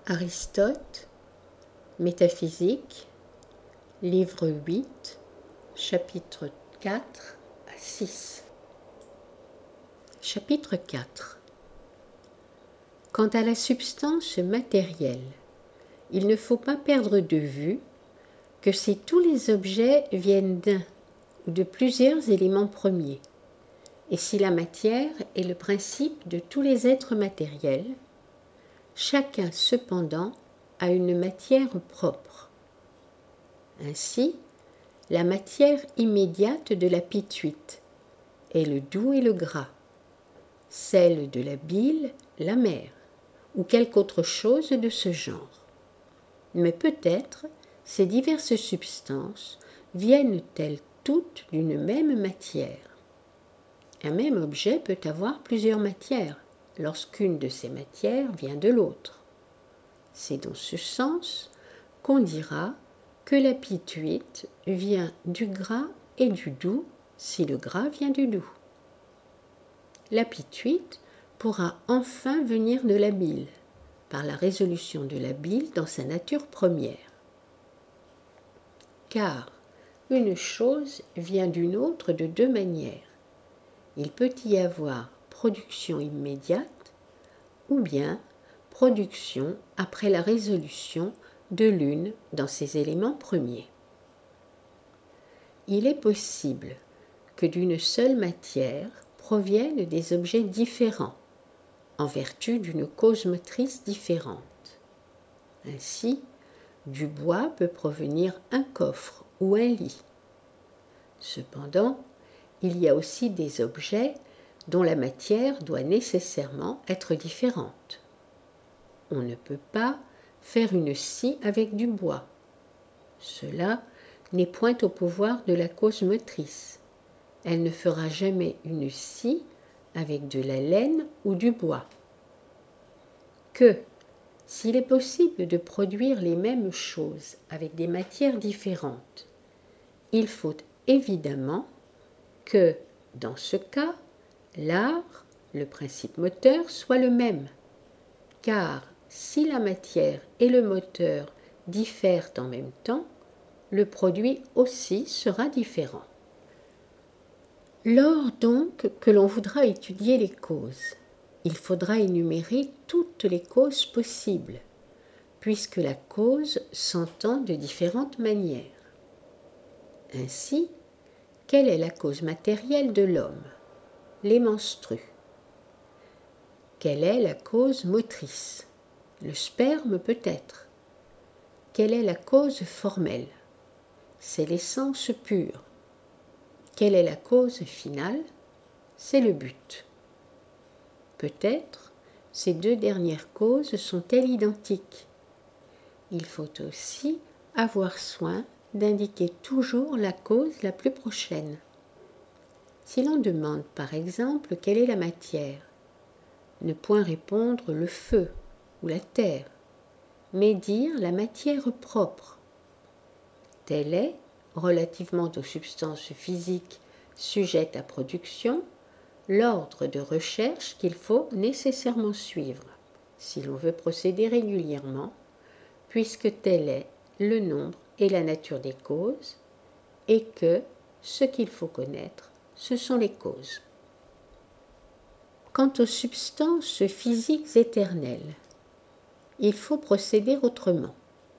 Aristote, Métaphysique, livre 8, chapitre 4 à 6. Chapitre 4. Quant à la substance matérielle, il ne faut pas perdre de vue que si tous les objets viennent d'un ou de plusieurs éléments premiers, et si la matière est le principe de tous les êtres matériels, chacun cependant a une matière propre. Ainsi, la matière immédiate de la pituite est le doux et le gras, celle de la bile, l'amère, ou quelque autre chose de ce genre. Mais peut-être ces diverses substances viennent-elles toutes d'une même matière. Un même objet peut avoir plusieurs matières, lorsqu'une de ces matières vient de l'autre. C'est dans ce sens qu'on dira que la pituite vient du gras et du doux si le gras vient du doux. La pituite pourra enfin venir de la bile, par la résolution de la bile dans sa nature première. Car une chose vient d'une autre de deux manières. Il peut y avoir production immédiate ou bien production après la résolution de l'une dans ses éléments premiers. Il est possible que d'une seule matière proviennent des objets différents, en vertu d'une cause motrice différente. Ainsi, du bois peut provenir un coffre ou un lit. Cependant, il y a aussi des objets dont la matière doit nécessairement être différente. On ne peut pas faire une scie avec du bois. Cela n'est point au pouvoir de la cause motrice. Elle ne fera jamais une scie avec de la laine ou du bois. Que, s'il est possible de produire les mêmes choses avec des matières différentes, il faut évidemment que, dans ce cas, l'art, le principe moteur, soit le même, car si la matière et le moteur diffèrent en même temps, le produit aussi sera différent. Lors donc que l'on voudra étudier les causes, il faudra énumérer toutes les causes possibles, puisque la cause s'entend de différentes manières. Ainsi, quelle est la cause matérielle de l'homme? Les menstrues. Quelle est la cause motrice? Le sperme peut-être. Quelle est la cause formelle? C'est l'essence pure. Quelle est la cause finale? C'est le but. Peut-être ces deux dernières causes sont-elles identiques. Il faut aussi avoir soin d'indiquer toujours la cause la plus prochaine. Si l'on demande par exemple quelle est la matière, ne point répondre le feu ou la terre, mais dire la matière propre. Telle est, relativement aux substances physiques sujettes à production, l'ordre de recherche qu'il faut nécessairement suivre, si l'on veut procéder régulièrement, puisque tel est le nombre et la nature des causes, et que ce qu'il faut connaître, ce sont les causes. Quant aux substances physiques éternelles, il faut procéder autrement,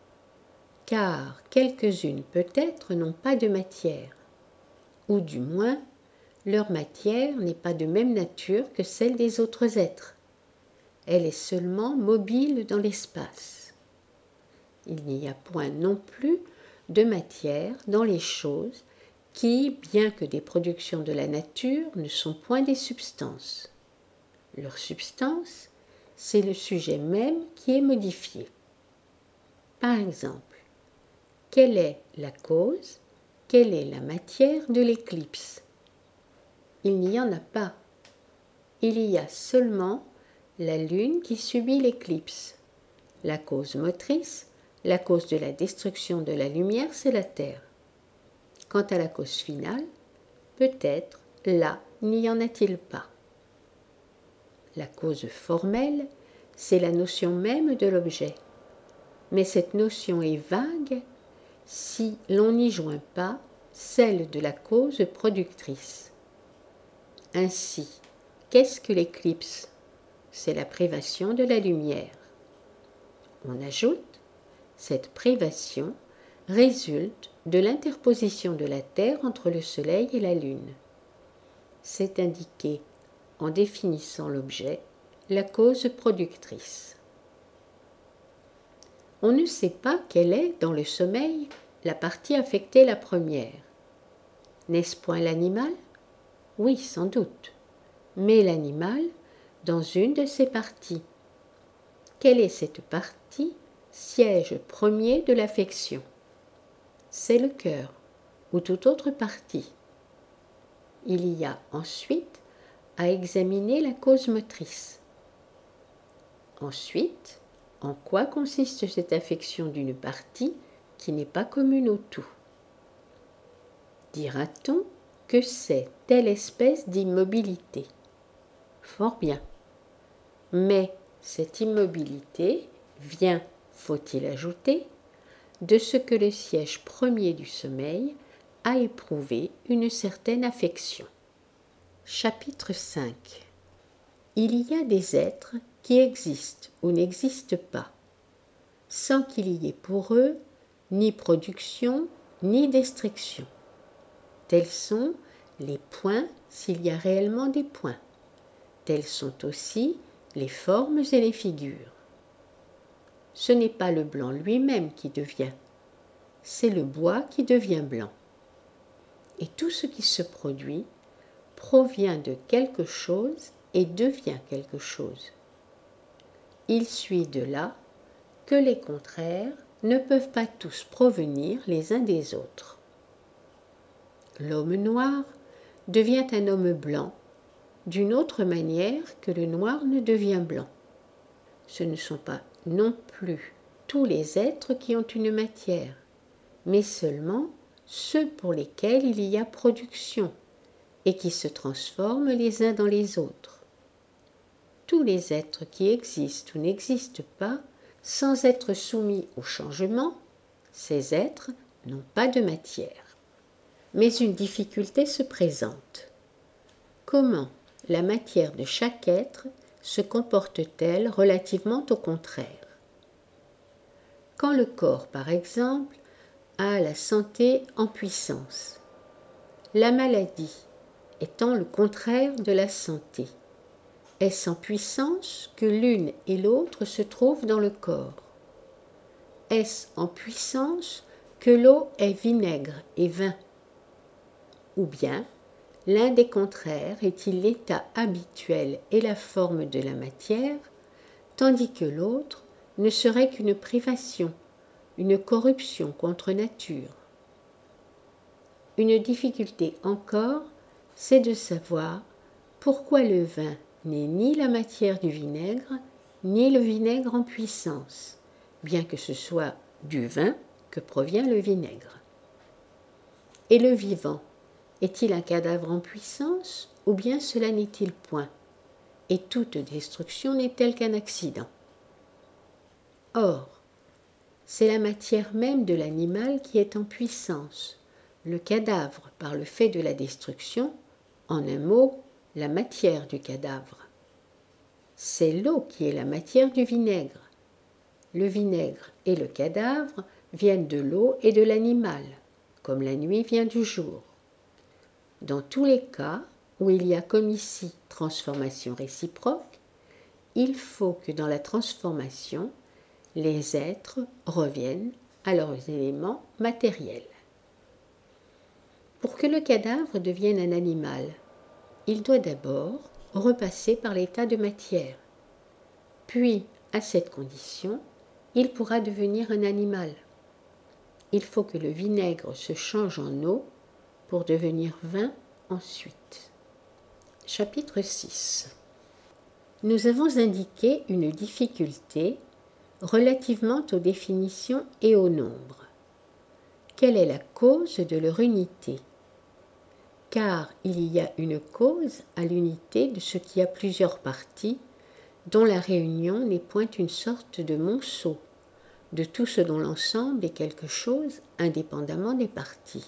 car quelques-unes peut-être n'ont pas de matière, ou du moins leur matière n'est pas de même nature que celle des autres êtres. Elle est seulement mobile dans l'espace. Il n'y a point non plus de matière dans les choses qui, bien que des productions de la nature, ne sont point des substances. Leur substance, c'est le sujet même qui est modifié. Par exemple, quelle est la cause, quelle est la matière de l'éclipse? Il n'y en a pas. Il y a seulement la lune qui subit l'éclipse. La cause motrice, la cause de la destruction de la lumière, c'est la Terre. Quant à la cause finale, peut-être là n'y en a-t-il pas. La cause formelle, c'est la notion même de l'objet. mais cette notion est vague si l'on n'y joint pas celle de la cause productrice. Ainsi, qu'est-ce que l'éclipse? C'est la privation de la lumière. On ajoute, cette privation résulte de l'interposition de la Terre entre le Soleil et la Lune. C'est indiqué en définissant l'objet, la cause productrice. On ne sait pas quelle est, dans le sommeil, la partie affectée la première. N'est-ce point l'animal? Oui, sans doute. Mais l'animal, dans une de ses parties. Quelle est cette partie, siège premier de l'affection? C'est le cœur, ou toute autre partie. Il y a ensuite à examiner la cause motrice. Ensuite, en quoi consiste cette affection d'une partie qui n'est pas commune au tout? Dira-t-on que c'est telle espèce d'immobilité? Fort bien. Mais cette immobilité vient, faut-il ajouter, de ce que le siège premier du sommeil a éprouvé une certaine affection. Chapitre 5. Il y a des êtres qui existent ou n'existent pas, sans qu'il y ait pour eux ni production ni destruction. Tels sont les points s'il y a réellement des points. Telles sont aussi les formes et les figures. Ce n'est pas le blanc lui-même qui devient, c'est le bois qui devient blanc. Et tout ce qui se produit provient de quelque chose et devient quelque chose. Il suit de là que les contraires ne peuvent pas tous provenir les uns des autres. L'homme noir devient un homme blanc d'une autre manière que le noir ne devient blanc. Ce ne sont pas non plus tous les êtres qui ont une matière, mais seulement ceux pour lesquels il y a production et qui se transforment les uns dans les autres. Tous les êtres qui existent ou n'existent pas, sans être soumis au changement, ces êtres n'ont pas de matière. Mais une difficulté se présente. Comment la matière de chaque être se comporte-t-elle relativement au contraire? Quand le corps, par exemple, a la santé en puissance, la maladie étant le contraire de la santé, est-ce en puissance que l'une et l'autre se trouvent dans le corps? Est-ce en puissance que l'eau est vinaigre et vin? Ou bien, l'un des contraires est-il l'état habituel et la forme de la matière, tandis que l'autre ne serait qu'une privation, une corruption contre nature? Une difficulté encore, c'est de savoir pourquoi le vin n'est ni la matière du vinaigre, ni le vinaigre en puissance, bien que ce soit du vin que provient le vinaigre. Et le vivant, est-il un cadavre en puissance, ou bien cela n'est-il point? Et toute destruction n'est-elle qu'un accident? Or, c'est la matière même de l'animal qui est en puissance, le cadavre par le fait de la destruction, en un mot, la matière du cadavre. C'est l'eau qui est la matière du vinaigre. Le vinaigre et le cadavre viennent de l'eau et de l'animal, comme la nuit vient du jour. Dans tous les cas où il y a comme ici transformation réciproque, il faut que dans la transformation, les êtres reviennent à leurs éléments matériels. Pour que le cadavre devienne un animal, il doit d'abord repasser par l'état de matière. Puis, à cette condition, il pourra devenir un animal. Il faut que le vinaigre se change en eau pour devenir vin ensuite. Chapitre 6. Nous avons indiqué une difficulté relativement aux définitions et au nombre. Quelle est la cause de leur unité? Car il y a une cause à l'unité de ce qui a plusieurs parties, dont la réunion n'est point une sorte de monceau, de tout ce dont l'ensemble est quelque chose indépendamment des parties.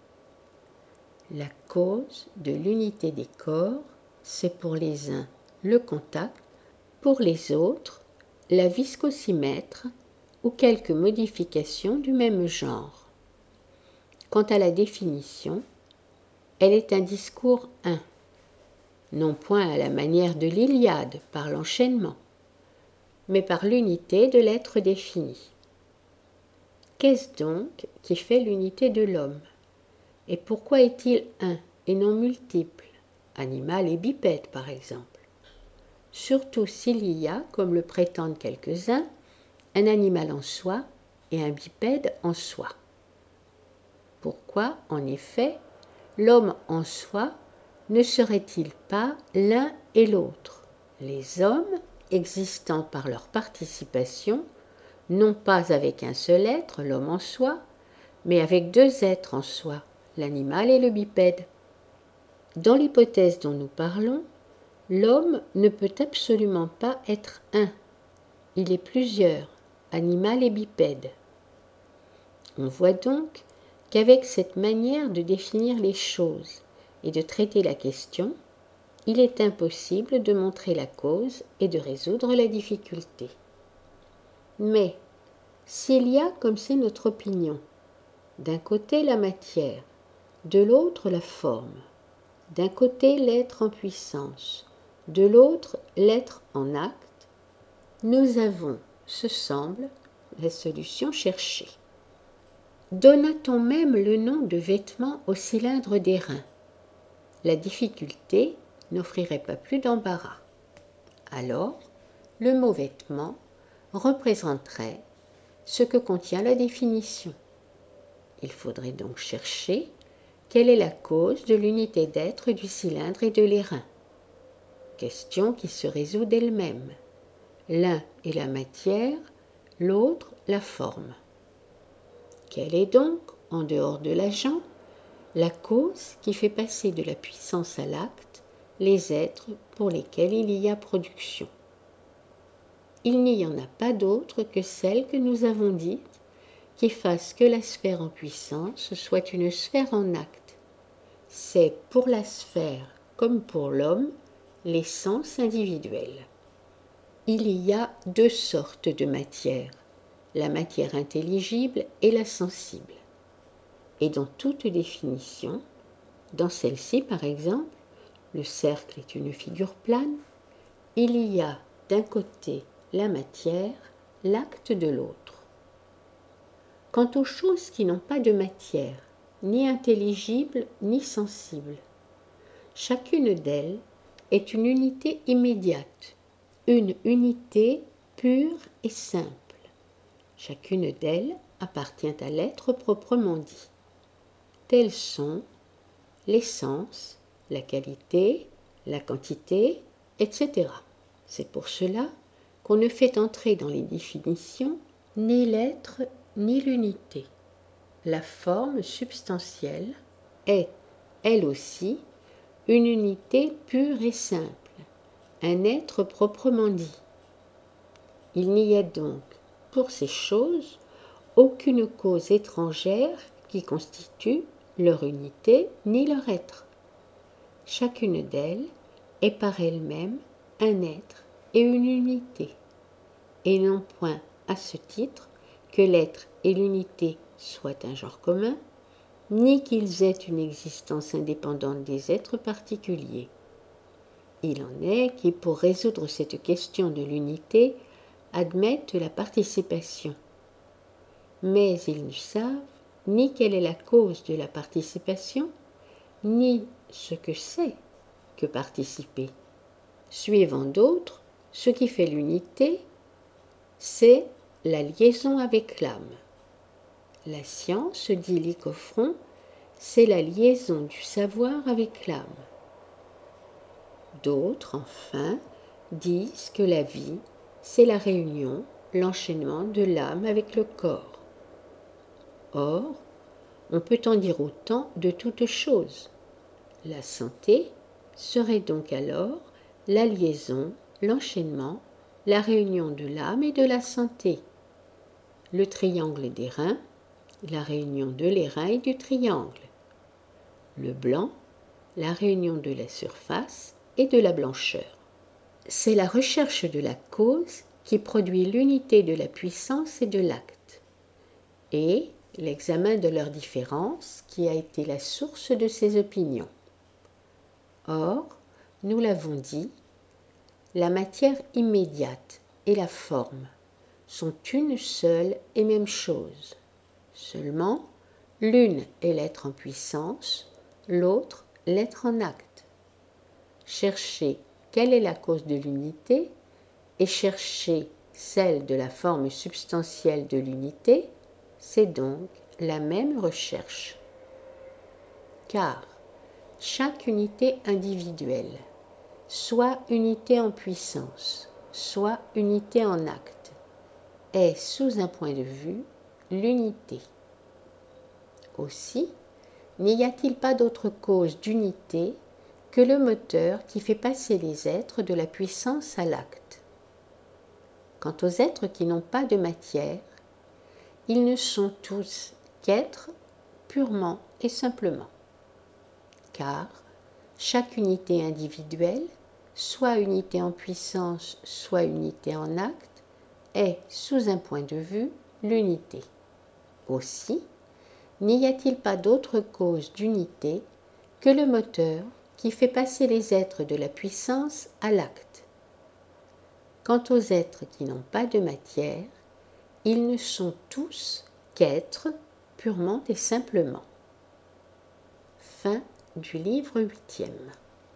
La cause de l'unité des corps, c'est pour les uns le contact, pour les autres la viscosimètre ou quelques modifications du même genre. Quant à la définition, elle est un discours un, non point à la manière de l'Iliade par l'enchaînement, mais par l'unité de l'être défini. Qu'est-ce donc qui fait l'unité de l'homme? Et pourquoi est-il un et non multiple, animal et bipède par exemple? Surtout s'il y a, comme le prétendent quelques-uns, un animal en soi et un bipède en soi. Pourquoi, en effet, l'homme en soi ne serait-il pas l'un et l'autre, les hommes existant par leur participation, non pas avec un seul être, l'homme en soi, mais avec deux êtres en soi, l'animal et le bipède? Dans l'hypothèse dont nous parlons, l'homme ne peut absolument pas être un. Il est plusieurs, animal et bipède. On voit donc qu'avec cette manière de définir les choses et de traiter la question, il est impossible de montrer la cause et de résoudre la difficulté. Mais s'il y a, comme c'est notre opinion, d'un côté la matière, de l'autre la forme, d'un côté l'être en puissance, de l'autre l'être en acte, nous avons, ce semble, la solution cherchée. Donna-t-on même le nom de vêtement au cylindre d'airain? La difficulté n'offrirait pas plus d'embarras. Alors, le mot vêtement représenterait ce que contient la définition. Il faudrait donc chercher quelle est la cause de l'unité d'être du cylindre et de l'airain. Question qui se résout d'elle-même. L'un est la matière, l'autre la forme. Quelle est donc, en dehors de l'agent, la cause qui fait passer de la puissance à l'acte les êtres pour lesquels il y a production? Il n'y en a pas d'autre que celle que nous avons dite, qui fasse que la sphère en puissance soit une sphère en acte. C'est pour la sphère, comme pour l'homme, l'essence individuelle. Il y a deux sortes de matière, la matière intelligible et la sensible. Et dans toute définition, dans celle-ci par exemple, le cercle est une figure plane, il y a d'un côté la matière, l'acte de l'autre. Quant aux choses qui n'ont pas de matière, ni intelligible ni sensible, chacune d'elles est une unité immédiate, une unité pure et simple. Chacune d'elles appartient à l'être proprement dit. Tels sont l'essence, la qualité, la quantité, etc. C'est pour cela qu'on ne fait entrer dans les définitions ni l'être ni l'unité. La forme substantielle est, elle aussi, une unité pure et simple, un être proprement dit. Il n'y a donc, pour ces choses, aucune cause étrangère qui constitue leur unité ni leur être. Chacune d'elles est par elle-même un être et une unité, et non point à ce titre que l'être et l'unité soient un genre commun, ni qu'ils aient une existence indépendante des êtres particuliers. Il en est qui, pour résoudre cette question de l'unité, admettent la participation. Mais ils ne savent ni quelle est la cause de la participation, ni ce que c'est que participer. Suivant d'autres, ce qui fait l'unité, c'est la liaison avec l'âme. La science, dit Lycophron, c'est la liaison du savoir avec l'âme. D'autres, enfin, disent que la vie, c'est la réunion, l'enchaînement de l'âme avec le corps. Or, on peut en dire autant de toutes choses. La santé serait donc alors la liaison, l'enchaînement, la réunion de l'âme et de la santé. le triangle des reins, la réunion de l'airain et du triangle. Le blanc, la réunion de la surface et de la blancheur. C'est la recherche de la cause qui produit l'unité de la puissance et de l'acte, et l'examen de leurs différences qui a été la source de ces opinions. Or, nous l'avons dit, la matière immédiate et la forme sont une seule et même chose. Seulement, l'une est l'être en puissance, l'autre l'être en acte. Chercher quelle est la cause de l'unité et chercher celle de la forme substantielle de l'unité, c'est donc la même recherche. Car chaque unité individuelle, soit unité en puissance, soit unité en acte, est sous un point de vue l'unité. Aussi, n'y a-t-il pas d'autre cause d'unité que le moteur qui fait passer les êtres de la puissance à l'acte. Quant aux êtres qui n'ont pas de matière, ils ne sont tous qu'êtres purement et simplement, car chaque unité individuelle, soit unité en puissance, soit unité en acte, est, sous un point de vue, l'unité. Aussi, n'y a-t-il pas d'autre cause d'unité que le moteur qui fait passer les êtres de la puissance à l'acte. Quant aux êtres qui n'ont pas de matière, ils ne sont tous qu'êtres purement et simplement. Fin du livre 8e.